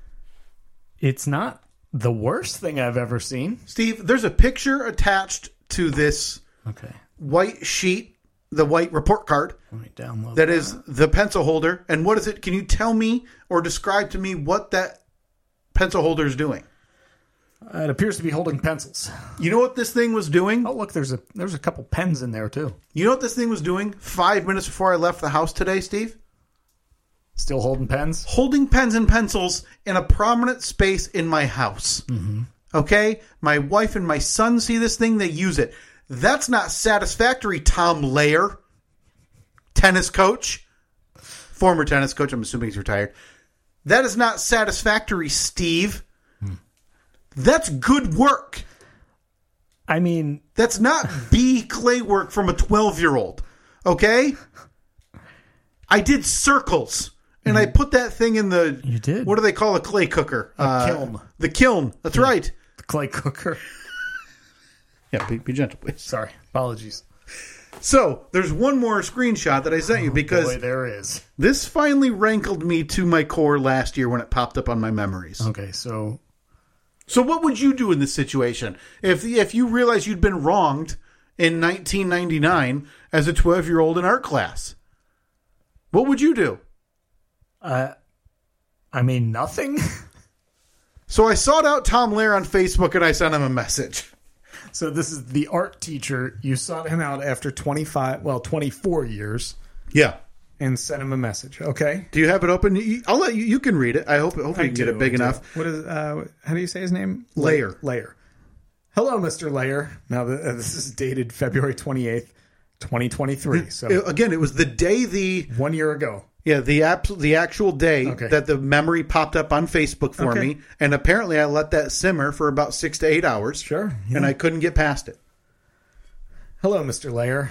it's not the worst thing I've ever seen. Steve, there's a picture attached to this okay. white sheet, the white report card. Let me download that. That that is the pencil holder. And what is it? Can you tell me or describe to me what that pencil holder is doing? Uh, it appears to be holding pencils. You know what this thing was doing? Oh, look, there's a there's a couple pens in there, too. You know what this thing was doing five minutes before I left the house today, Steve? Still holding pens? Holding pens and pencils in a prominent space in my house. Mm-hmm. Okay? My wife and my son see this thing, they use it. That's not satisfactory, Tom Layer. Tennis coach. Former tennis coach, I'm assuming he's retired. That is not satisfactory, Steve. That's good work. I mean... That's not B clay work from a twelve-year-old. Okay? I did circles. And I put that thing in the... You did? What do they call a clay cooker? A uh, kiln. The kiln. That's yeah. right. The clay cooker. Yeah, be, be gentle, please. Sorry. Apologies. So, there's one more screenshot that I sent you because... Oh, boy, there is. This finally rankled me to my core last year when it popped up on my memories. Okay, so... So what would you do in this situation if if you realized you'd been wronged in nineteen ninety-nine as a twelve-year-old in art class? What would you do? Uh, I mean, nothing. So I sought out Tom Lair on Facebook and I sent him a message. So this is the art teacher. You sought him out after twenty-five, well, twenty-four years. Yeah. And sent him a message. Okay. Do you have it open? I'll let you. You can read it. I hope. Hopefully, you can do, get it big I enough. Do. What is? Uh, how do you say his name? Layer. Layer. Hello, Mister Layer. Now the, uh, this is dated February twenty-eighth, twenty twenty-three. So again, it was the day the one year ago. Yeah, the abs- the actual day okay. that the memory popped up on Facebook for okay. me, and apparently I let that simmer for about six to eight hours. Sure. Yeah. And I couldn't get past it. Hello, Mister Layer.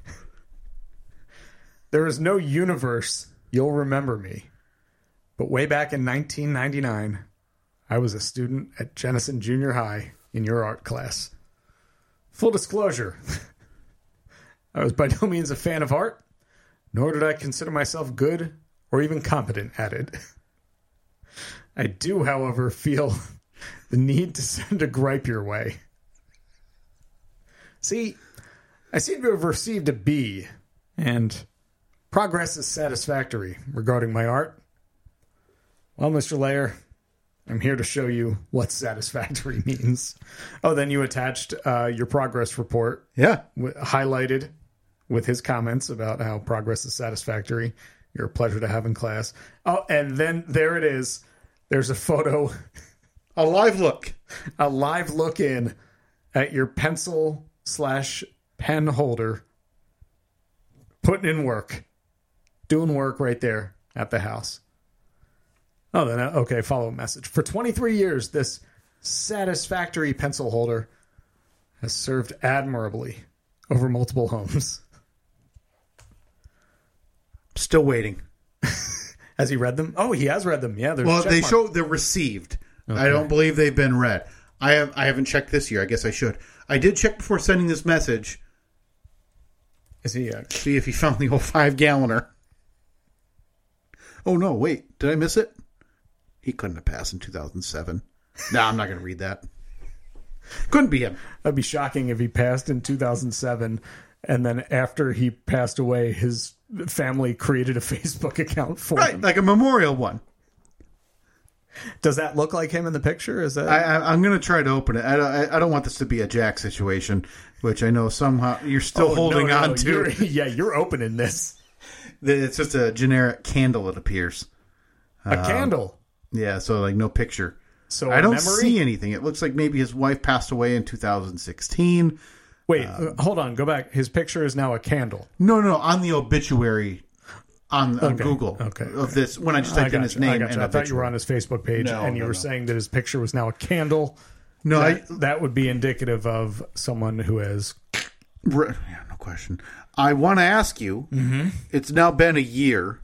There is no universe you'll remember me, but way back in nineteen ninety-nine, I was a student at Jenison Junior High in your art class. Full disclosure, I was by no means a fan of art, nor did I consider myself good or even competent at it. I do, however, feel the need to send a gripe your way. See, I seem to have received a B, and progress is satisfactory regarding my art. Well, Mister Layer, I'm here to show you what satisfactory means. Oh, then you attached uh, your progress report. Yeah. W- highlighted with his comments about how progress is satisfactory. You're a pleasure to have in class. Oh, and then there it is. There's a photo. A live look. A live look in at your pencil slash pen holder. Putting in work. Doing work right there at the house. Oh, then, okay, follow-up message. For twenty-three years, this satisfactory pencil holder has served admirably over multiple homes. Still waiting. Has he read them? Oh, he has read them. Yeah. Well, they show they're received. Okay. I don't believe they've been read. I have. I haven't checked this year. I guess I should. I did check before sending this message. Is he? Uh, see if he found the old five galloner. Oh no! Wait, did I miss it? He couldn't have passed in two thousand seven. No, I'm not going to read that. Couldn't be him. That'd be shocking if he passed in two thousand seven, and then after he passed away, his family created a Facebook account for Right, him. like a memorial one. Does that look like him in the picture? Is that? I, I, I'm going to try to open it. I don't, I, I don't want this to be a Jack situation, which I know somehow you're still Oh, holding no, no, on to. you're- yeah, you're opening this. It's just a generic candle, it appears. A candle. Yeah, so like no picture. So I a don't memory? see anything. It looks like maybe his wife passed away in two thousand sixteen. Wait, uh, hold on. Go back. His picture is now a candle. No, no, on the obituary on, on Okay, Google okay, of okay. this. When I just I typed in got his you, I name, got you. and I thought you were obituary. on his Facebook page, No, and you no, were no. saying that his picture was now a candle. No, that, I that would be indicative of someone who has. Re- yeah, no question. I want to ask you. Mm-hmm. It's now been a year.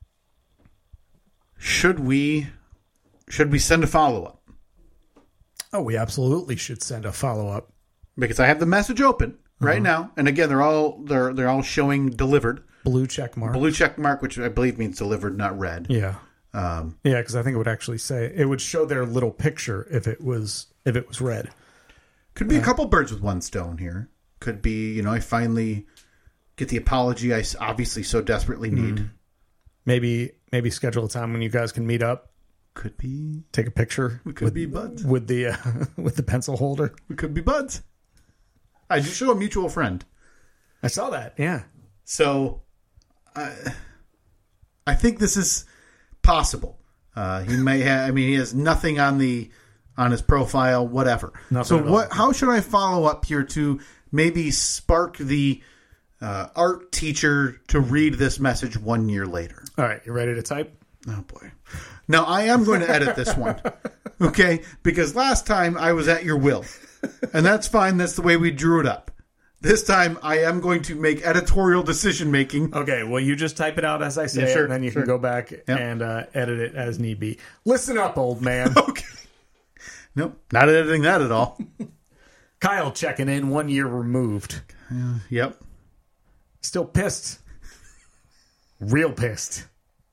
Should we? Should we send a follow up? Oh, we absolutely should send a follow up. Because I have the message open right Uh-huh. now, and again, they're all they're they're all showing delivered. Blue check mark. Blue check mark, which I believe means delivered, not red. Yeah. Um, Yeah, because I think it would actually say it would show their little picture if it was if it was red. could be a couple birds with one stone here. Could be, you know, I finally get the apology I s- obviously so desperately need. Maybe maybe schedule a time when you guys can meet up, Could be, take a picture. we could with, be buds. with the uh, with the pencil holder. We could be buds. I just show a mutual friend. I saw that. Yeah. So, I, I think this is possible. Uh, he may have. I mean, he has nothing on the on his profile, whatever. Nothing so, at all. what? How should I follow up here to maybe spark the uh, art teacher to read this message one year later? All right, you ready to type? Oh boy! Now I am going to edit this one, okay? Because last time I was at your will, and that's fine. That's the way we drew it up. This time, I am going to make editorial decision making. Okay, well, you just type it out as I say Yeah, it, sure, and then you sure. can go back and uh, edit it as need be. Listen up, old man. Okay. Nope, not editing that at all. Kyle checking in, one year removed. Yep. Still pissed. Real pissed.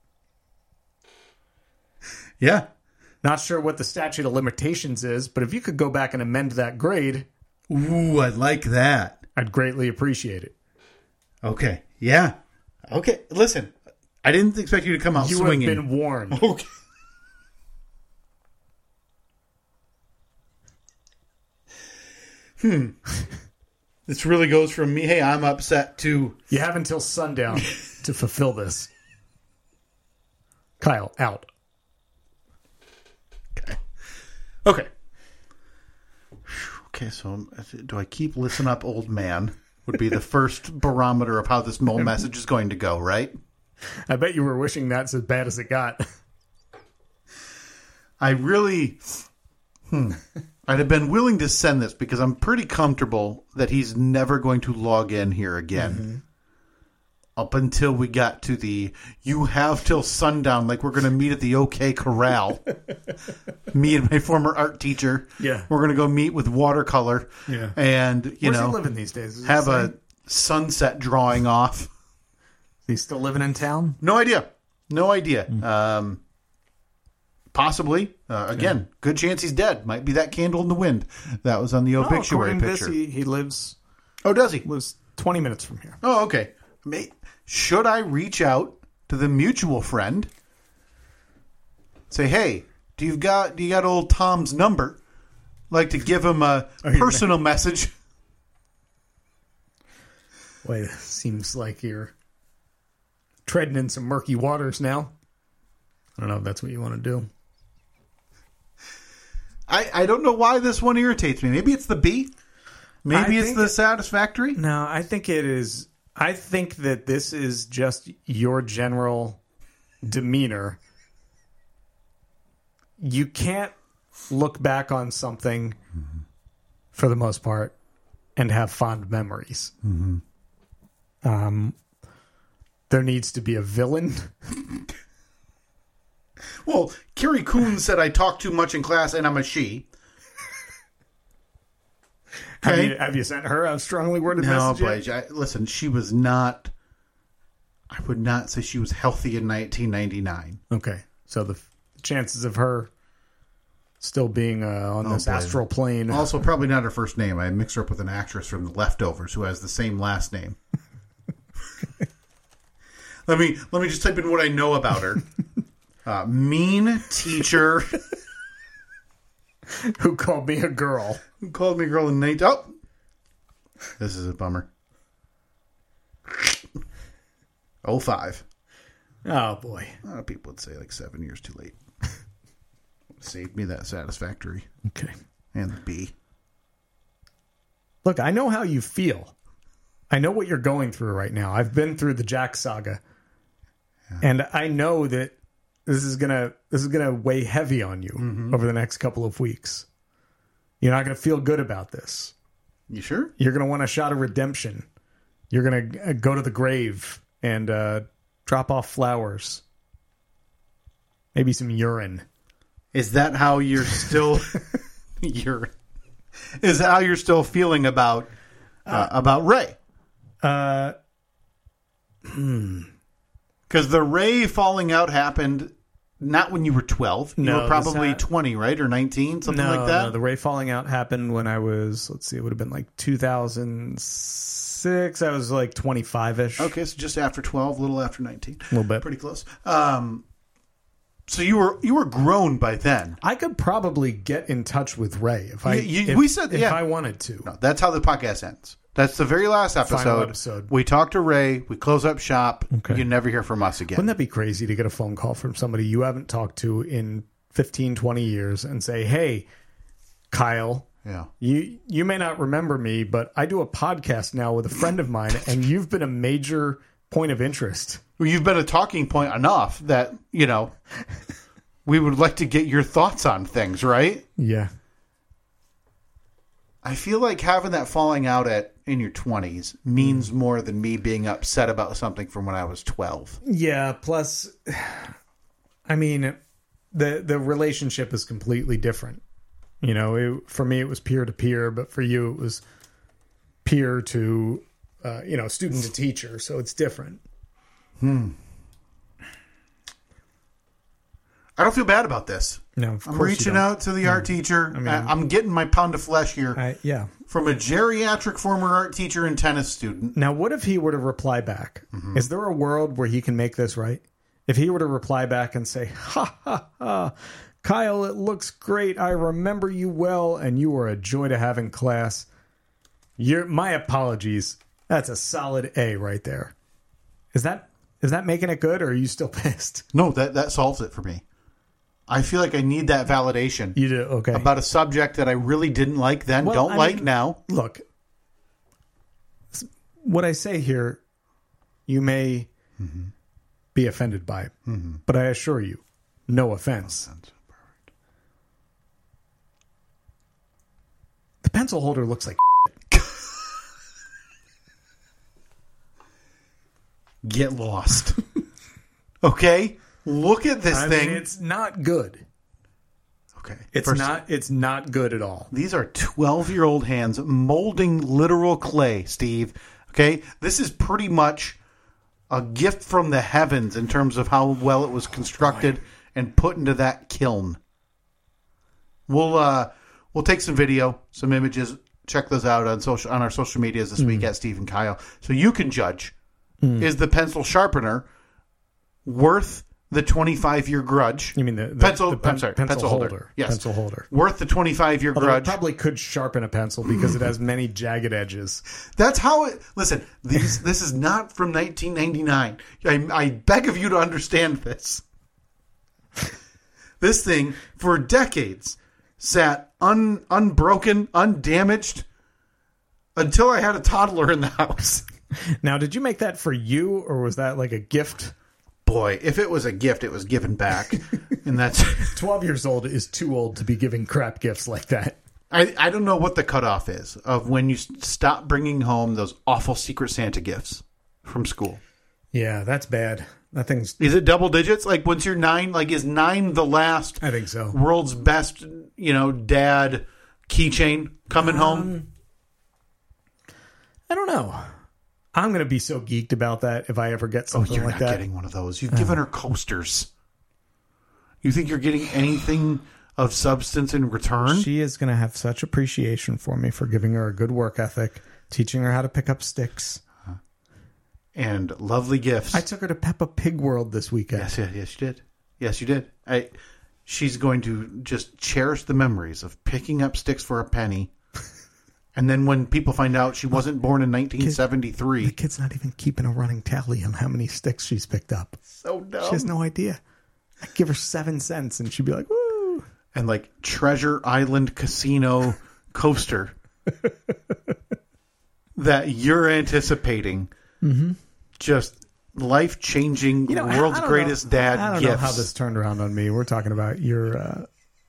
Yeah. Not sure what the statute of limitations is, but if you could go back and amend that grade, Ooh, I like that. I'd greatly appreciate it. Okay. Yeah. Okay. Listen, I didn't expect you to come out You swinging. have been warned. Okay. Hmm. This really goes from me, hey, I'm upset, to You have until sundown to fulfill this. Kyle, out. okay. Okay, so do I keep listen up, old man? Would be the first barometer of how this whole message is going to go, right? I bet you were wishing that's as bad as it got. I really, hmm, I'd have been willing to send this because I'm pretty comfortable that he's never going to log in here again. Mm-hmm. Up until we got to the, you have till sundown, like we're going to meet at the OK Corral. Me and my former art teacher. Yeah. We're going to go meet with watercolor. Yeah. And, you Where's know, he living these days? Is it have the a same? sunset drawing off. He's still living in town? No idea. No idea. Mm. Um, possibly. Uh, again, good chance he's dead. Might be that candle in the wind that was on the Oh, obituary according to picture. this, he, he lives oh, does he? lives twenty minutes from here. Oh, okay. May, should I reach out to the mutual friend? Say, hey, do you got do you got old Tom's number? Like to give him a Are you personal message. Wait, it seems like you're treading in some murky waters now. I don't know if that's what you want to do. I, I don't know why this one irritates me. Maybe it's the B. Maybe I it's think the it- satisfactory. No, I think it is. I think that this is just your general demeanor. You can't look back on something, for the most part, and have fond memories. Mm-hmm. Um, there needs to be a villain. Well, Carrie Coon said I talk too much in class and I'm a she. Have, Okay. you, have you sent her a strongly worded No, message yet? but I, listen, she was not. I would not say she was healthy in nineteen ninety-nine. Okay, so the f- chances of her still being uh, on Oh, this boy. astral plane. Also, probably not her first name. I mixed her up with an actress from The Leftovers who has the same last name. let me let me just type in what I know about her. Uh, mean teacher Who called me a girl. who called me a girl in nineteen. Oh, this is a bummer. oh five. Oh, boy. A lot of people would say like seven years too late. Saved me that Satisfactory Okay. and the B. Look, I know how you feel. I know what you're going through right now. I've been through the Jack saga. Yeah. And I know that this is gonna this is gonna weigh heavy on you mm-hmm. over the next couple of weeks. You're not gonna feel good about this. You sure? You're gonna want a shot of redemption. You're gonna go to the grave and uh, drop off flowers, maybe some urine. Is that how you're still? you're. Is that how you're still feeling about uh, uh, about Ray? Uh, hmm. Because the Ray falling out happened not when you were twelve. You no, were probably ha- twenty, right? Or nineteen, something no, like that? No, the Ray falling out happened when I was, let's see, it would have been like two thousand six. I was like twenty-five-ish. Okay, so just after twelve, a little after nineteen. A little bit. Pretty close. Um, so you were you were grown by then. I could probably get in touch with Ray if I You- you- if, we said- if yeah. I wanted to. No, that's how the podcast ends. That's the very last episode. Final episode. We talk to Ray. We close up shop. Okay. You never hear from us again. Wouldn't that be crazy to get a phone call from somebody you haven't talked to in fifteen, twenty years and say, hey, Kyle, Yeah. you you may not remember me, but I do a podcast now with a friend of mine, and you've been a major point of interest. Well, you've been a talking point enough that, you know, we would like to get your thoughts on things, right? Yeah. I feel like having that falling out at in your twenties means more than me being upset about something from when I was twelve. Yeah, plus, I mean, the the relationship is completely different. You know, it, for me, it was peer-to-peer, but for you, it was peer to, uh, you know, student to teacher, so it's different. Hmm. I don't feel bad about this. No, of I'm course you reaching don't. out to the art teacher. I mean- I I'm getting my pound of flesh here I, yeah. from a geriatric former art teacher and tennis student. Now, what if he were to reply back? Is there a world where he can make this right? If he were to reply back and say, ha, ha, ha, Kyle, it looks great. I remember you well, and you were a joy to have in class. You're, my apologies. That's a solid A right there. Is that is that making it good, or are you still pissed? No, that, that solves it for me. I feel like I need that validation. You do? Okay. About a subject that I really didn't like then, Well, don't I like mean, now. Look, what I say here, you may Mm-hmm. be offended by, Mm-hmm. but I assure you, no offense. The pencil holder looks like Get lost. Okay? Look at this I thing. mean, it's not good. okay. It's First- not. It's not good at all. These are twelve-year-old hands molding literal clay, Steve. Okay? This is pretty much a gift from the heavens in terms of how well it was constructed and put into that kiln. We'll uh, we'll take some video, some images, check those out on social on our social medias this week at Steve and Kyle, so you can judge. Is the pencil sharpener worth the twenty-five year grudge? You mean the, the pencil? the pen- I'm sorry, pencil, pencil holder. holder. Yes, Pencil holder. worth the twenty-five year Although it grudge. probably could sharpen a pencil because it has many jagged edges. That's how it. Listen, these, this is not from nineteen ninety-nine. I, I beg of you to understand this. This thing, for decades, sat un, unbroken, undamaged, until I had a toddler in the house. Now, did you make that for you, or was that like a gift? Boy, if it was a gift, it was given back. And that's... twelve years old is too old to be giving crap gifts like that. I, I don't know what the cutoff is of when you s- stop bringing home those awful Secret Santa gifts from school. Yeah, that's bad. That thing's... Is it double digits? Like once you're nine, like is nine the last I think so. world's best, you know, dad keychain coming Um, home? I don't know. I'm going to be so geeked about that if I ever get Oh, something you're like not that. getting one of those. You've given her coasters. You think you're getting anything of substance in return. She is going to have such appreciation for me for giving her a good work ethic, teaching her how to pick up sticks. And lovely gifts. I took her to Peppa Pig World this weekend. Yes, yes, yes, you did. Yes, you did. I, she's going to just cherish the memories of picking up sticks for a penny. And then when people find out she wasn't born in nineteen seventy-three. The kid's not even keeping a running tally on how many sticks she's picked up. So dumb. She has no idea. I'd give her seven cents and she'd be like, woo. And like Treasure Island Casino coaster that you're anticipating. Mm-hmm. Just life-changing, you know, world's greatest know, dad I don't gifts. know how this turned around on me. We're talking about your uh,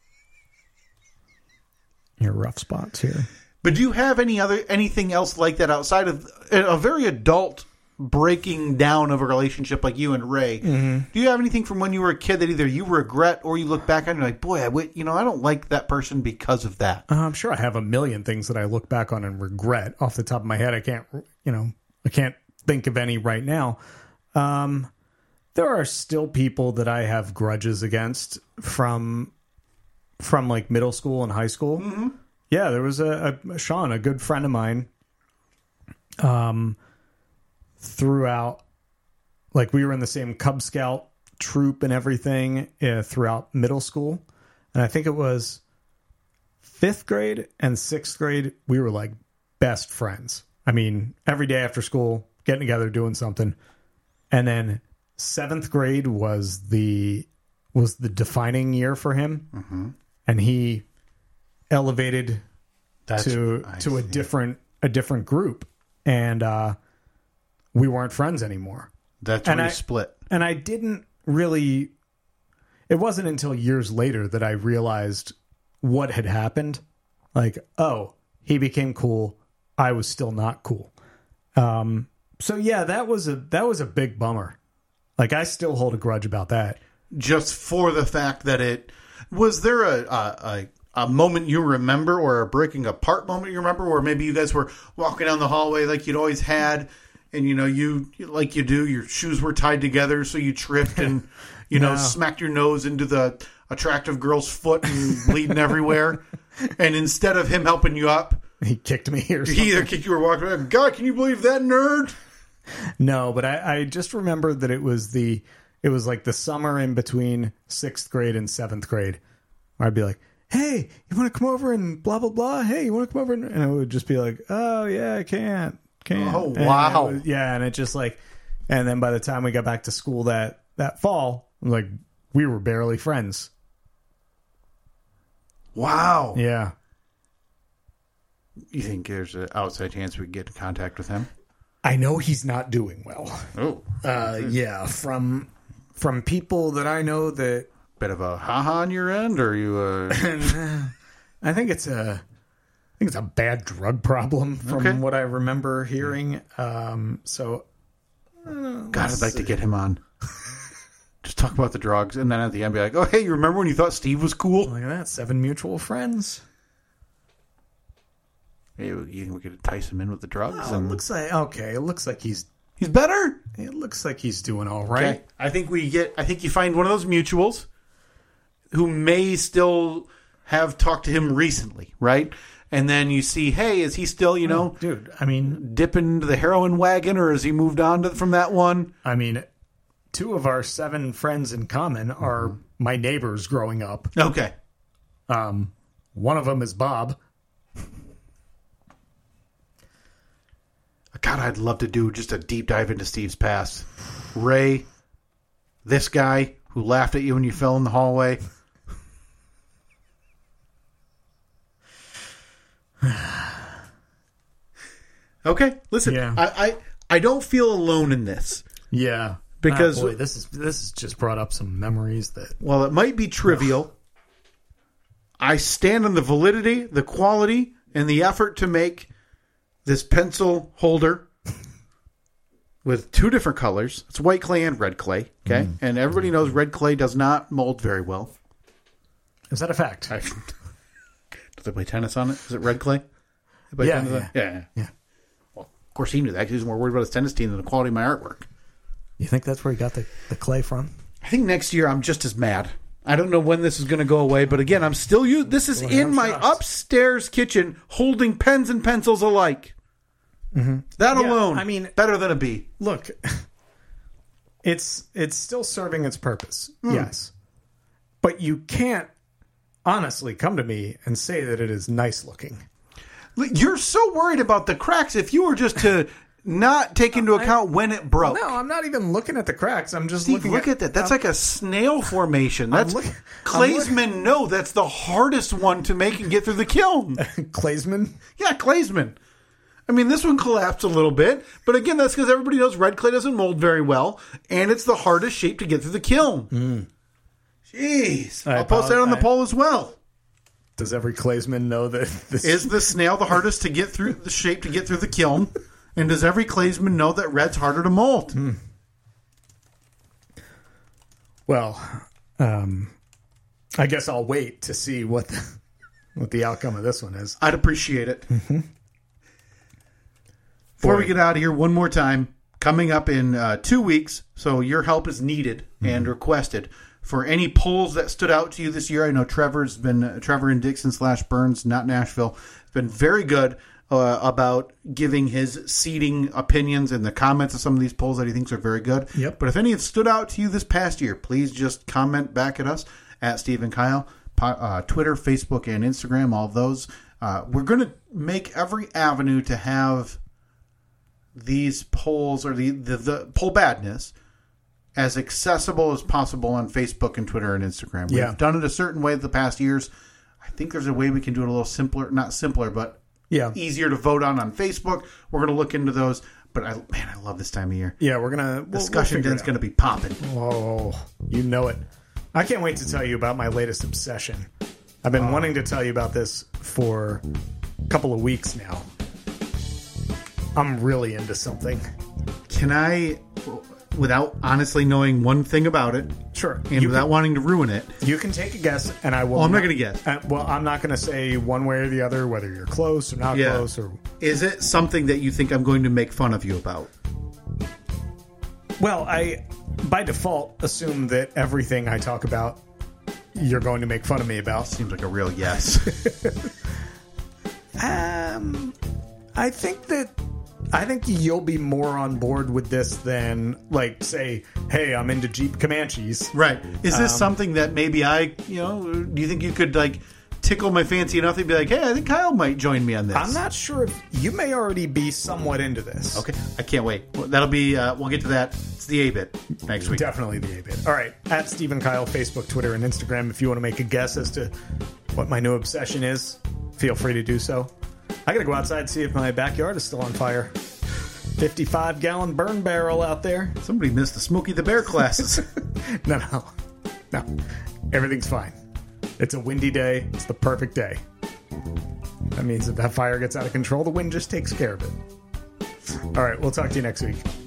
your rough spots here. But do you have any other anything else like that outside of a very adult breaking down of a relationship like you and Ray? Mm-hmm. Do you have anything from when you were a kid that either you regret or you look back on and you're like, boy, I w- you know, I don't like that person because of that? Uh, I'm sure I have a million things that I look back on and regret. Off the top of my head, I can't, you know, I can't think of any right now. Um, there are still people that I have grudges against from from like middle school and high school. Mm-hmm. Yeah, there was a, a Sean, a good friend of mine. Um, throughout, like we were in the same Cub Scout troop and everything uh, throughout middle school, and I think it was fifth grade and sixth grade. We were like best friends. I mean, every day after school, getting together, doing something. And then seventh grade was the was the defining year for him, mm-hmm. and he elevated That's, to I to see. a different a different group, and uh, we weren't friends anymore. That's and when I you split. And I didn't really. It wasn't until years later that I realized what had happened. Like, oh, he became cool. I was still not cool. Um, so yeah, that was a that was a big bummer. Like, I still hold a grudge about that. Just for the fact that it was there a a, a, a moment you remember, or a breaking apart moment you remember, or maybe you guys were walking down the hallway like you'd always had, and you know you like you do, your shoes were tied together, so you tripped and you no. know smacked your nose into the attractive girl's foot and bleeding everywhere, and instead of him helping you up, he kicked me or something. He either kicked you or walked away. God, can you believe that nerd? No, but I, I just remember that it was the it was like the summer in between sixth grade and seventh grade, where I'd be like, "Hey, you want to come over and blah blah blah? Hey, you want to come over?" And, and it would just be like, "Oh yeah, I can't, can't." Oh wow, and was, yeah, and it just like, and then by the time we got back to school that that fall, like we were barely friends. Wow. Yeah. You think there's an outside chance we could get in contact with him? I know he's not doing well. Oh. Uh, yeah, from from people that I know that... Bit of a ha-ha on your end, or are you... Uh... I think it's a... I think it's a bad drug problem from okay. what I remember hearing. Um, so, God, I'd like see. to get him on. Just talk about the drugs, and then at the end be like, oh, hey, you remember when you thought Steve was cool? Look at that, seven mutual friends. Hey, you think we could entice him in with the drugs? Oh, and... It looks like okay. It looks like he's he's better. It looks like he's doing all right. Okay. I think we get. I think you find one of those mutuals who may still have talked to him recently, right? And then you see, hey, is he still, you know, oh, dude? I mean, dipping into the heroin wagon, or has he moved on to, from that one? I mean, two of our seven friends in common are mm-hmm. my neighbors growing up. Okay. Um, one of them is Bob. God, I'd love to do just a deep dive into Steve's past. Ray, this guy who laughed at you when you fell in the hallway. Okay, listen, yeah. I, I I don't feel alone in this. Yeah, because oh boy, this is this has just brought up some memories that. Well, it might be trivial. I stand on the validity, the quality, and the effort to make this pencil holder with two different colors. It's white clay and red clay. Okay, mm. and everybody knows red clay does not mold very well. Is that a fact? I, does they play tennis on it? Is it red clay? Yeah, yeah. yeah, yeah, yeah. Well, of course he knew that. He was more worried about his tennis team than the quality of my artwork. You think that's where he got the, the clay from? I think next year I'm just as mad. I don't know when this is going to go away, but again, I'm still you. This is Well, in I'm my shocked. upstairs kitchen, holding pens and pencils alike. Mm-hmm. That Yeah, alone, I mean- better than a B. Look, it's it's still serving its purpose, Hmm. yes. But you can't honestly come to me and say that it is nice looking. You're so worried about the cracks. If you were just to not take into account when it broke. No, I'm not even looking at the cracks. I'm just Steve, looking look at, that. That's I'm- like a snail formation. That's look- I'm Claysmen know that's the hardest one to make and get through the kiln. Claysman. Yeah, Claysman. I mean, this one collapsed a little bit, but again, that's because everybody knows red clay doesn't mold very well, and it's the hardest shape to get through the kiln. Mm. Jeez. I I'll post that on the apologize. poll as well. Does every Claysman know that this Is the snail the hardest to get through the shape to get through the kiln? And does every Claysman know that red's harder to mold? Mm. Well, um, I guess I'll wait to see what the, what the outcome of this one is. I'd appreciate it. Mm-hmm. Before Boy. we get out of here, one more time. Coming up in uh, two weeks, so your help is needed and requested for any polls that stood out to you this year. I know Trevor's been uh, Trevor and Dixon slash Burns, not Nashville. It's been very good uh, about giving his seating opinions and the comments of some of these polls that he thinks are very good. Yep. But if any have stood out to you this past year, please just comment back at us at Steve and Kyle, po- uh, Twitter, Facebook, and Instagram. All of those. Uh, we're going to make every avenue to have these polls or the, the, the poll badness as accessible as possible on Facebook and Twitter and Instagram. Yeah. We've done it a certain way the past years. I think there's a way we can do it a little simpler, not simpler, but Yeah. easier to vote on on Facebook. We're going to look into those. But I, man, I love this time of year. Yeah, we're gonna we'll, Discussion we'll den's going to be popping. Oh, you know it. I can't wait to tell you about my latest obsession. I've been wanting to tell you about this for a couple of weeks now. I'm really into something. Can I, without honestly knowing one thing about it, Sure. and You without can, wanting to ruin it, you can take a guess, and I will. Oh, I'm not gonna guess. Uh, well, I'm not going to say one way or the other whether you're close or not Yeah. close. Or is it something that you think I'm going to make fun of you about? well, I by default assume that everything I talk about, you're going to make fun of me about. Seems like a real yes. Um, I think that I think you'll be more on board with this than like say, hey, I'm into Jeep Comanches. Right. Is this Um, something that maybe I, you know, do you think you could like tickle my fancy enough to be like, hey, I think Kyle might join me on this? I'm not sure if you may already be somewhat into this. Okay. I can't wait. Well, that'll be, uh, we'll get to that. It's the A-Bit next week. Definitely the A-Bit. All right. At Stephen Kyle, Facebook, Twitter, and Instagram. If you want to make a guess as to what my new obsession is, feel free to do so. I got to go outside and see if my backyard is still on fire. fifty-five gallon burn barrel out there. Somebody missed the Smokey the Bear classes. No, no. No. Everything's fine. It's a windy day. It's the perfect day. That means if that fire gets out of control, the wind just takes care of it. All right. We'll talk to you next week.